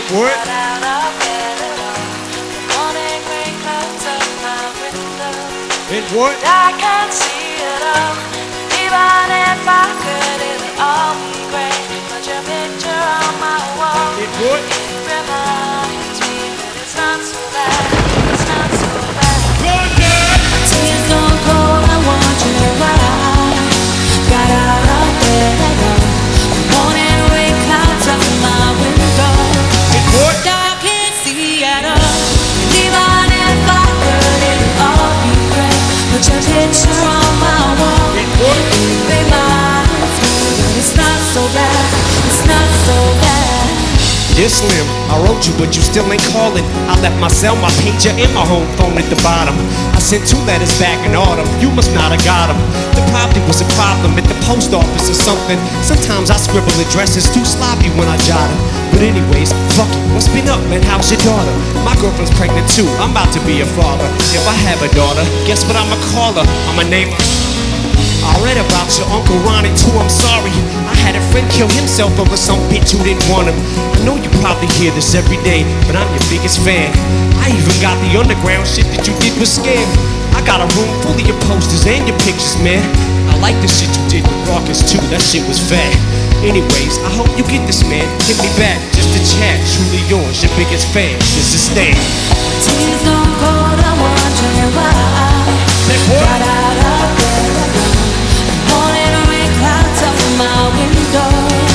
What? Got out of bed at all. The morning rain clouds up my window. And what? I can't see it all. Even if I could, it would all be great. Put your picture on my wall. And what? It reminds me that it's not so bad. It's not so bad. Tears don't cold, I want you right. Got out of bed at all. The morning rain clouds up my window. And what? I can't see at all. Even if I could, it would all be great. Put your picture on my wall. And what? It reminds me that it's not so bad. It's not so bad. Dear Slim, I wrote you, but you still ain't calling. I left my cell, my pager, and my home phone at the bottom. I sent 2 letters back in autumn. You must not have got them. There probably was a problem at the post office or something. Sometimes I scribble addresses too sloppy when I jot them. But anyways, fuck it. What's been up, man? How's your daughter? My girlfriend's pregnant too. I'm about to be a father. If I have a daughter, guess what I'ma call her? I'ma name her. I read about your Uncle Ronnie too, I'm sorry. I had a friend kill himself over some bitch who didn't want him. I know you probably hear this every day, but I'm your biggest fan. I even got the underground shit that you did was scam. I got a room full of your posters and your pictures, man. I like the shit you did with Raucus too, that shit was fat. Anyways, I hope you get this, man. Hit me back, just to chat. Truly yours, your biggest fan. This is Stan. Tears don't cold, I want you right. Got out of bed at all. The morning rain clouds up my window.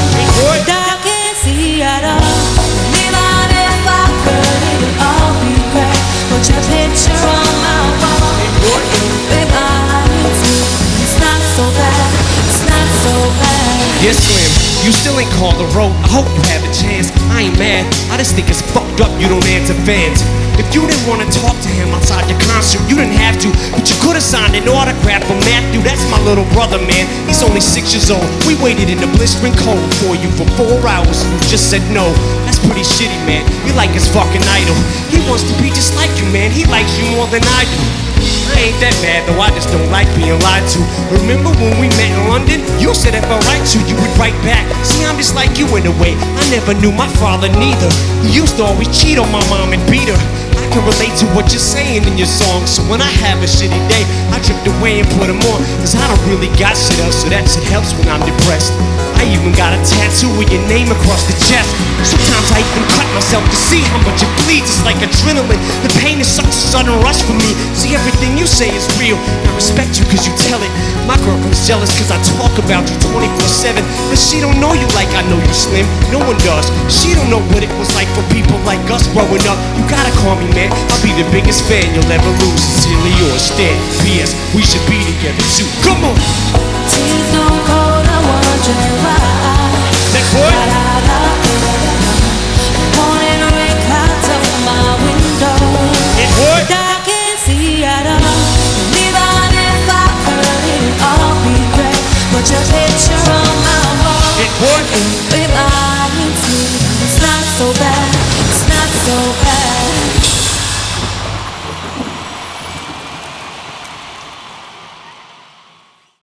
I can't see at all. Even if I could, it would all be great. Put your picture on my wall. It reminds me it's not so bad. It's not so bad. Yes, Slim, you still ain't called the road. I hope you have a chance. I ain't mad. I just think it's fucked up you don't answer fans. If you didn't want to talk to him outside the concert, you didn't have to. But you could have signed an autograph for Matthew. That's my little brother, man. He's only 6 years old. We waited in the blistering cold for you for 4 hours. You just said no. That's pretty shitty, man. You like his fucking idol. He wants to be just like you, man. He likes you more than I do. I ain't that bad, though I just don't like being lied to. Remember when we met in London? You said if I write to you would write back. See, I'm just like you in a way. I never knew my father neither. He used to always cheat on my mom and beat her. I can relate to what you're saying in your song. So when I have a shitty day, I drift away and put them on. Cause I don't really got shit else, so that shit helps when I'm depressed. I even got a tattoo with your name across the chest. Sometimes I even cut myself to see how much it bleeds. It's like adrenaline. The pain is such a sudden rush for me. See, everything you say is real. I respect you cause you tell it. My girlfriend's jealous cause I talk about you 24/7. But she don't know you like I know you, Slim. No one does. She don't know what it was like for people like us growing up. You gotta call me, man. I'll be the biggest fan you'll ever lose. Sincerely yours, Stan. P.S. We should be together too. Come on. Tears don't cold, I want you